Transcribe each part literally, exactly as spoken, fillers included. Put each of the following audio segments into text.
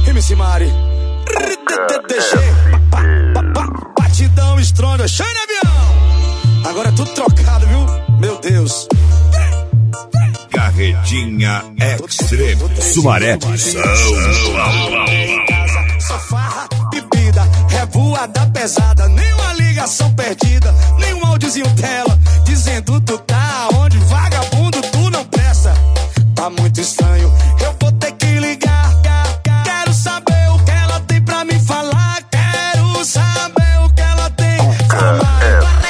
M C Mari, D G, batidão, estronda, Xande Avião. Agora é tudo trocado, viu? Meu Deus. Carretinha Extreme, Sumaré, São Paulo. Só farra, bebida, revoada pesada, nenhuma ligação perdida, nenhum áudiozinho tela, dizendo tu tá onde, vagabundo, tu não presta. Tá muito estranho, eu vou ter que ligar. Quero saber o que ela tem pra me falar. Quero saber o que ela tem pra falar.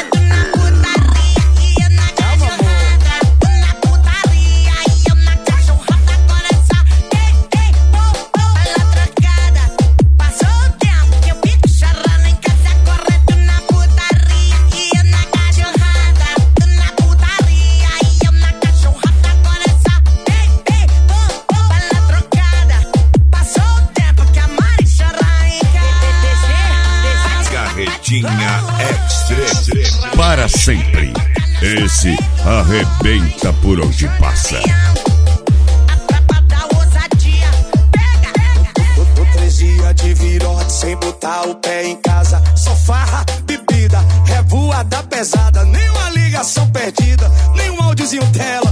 Extreme, para sempre. Esse arrebenta por onde passa. Tô três dias de virote sem botar o pé em casa. Só farra, bebida, revoada pesada, nenhuma ligação perdida, nenhum áudiozinho tela,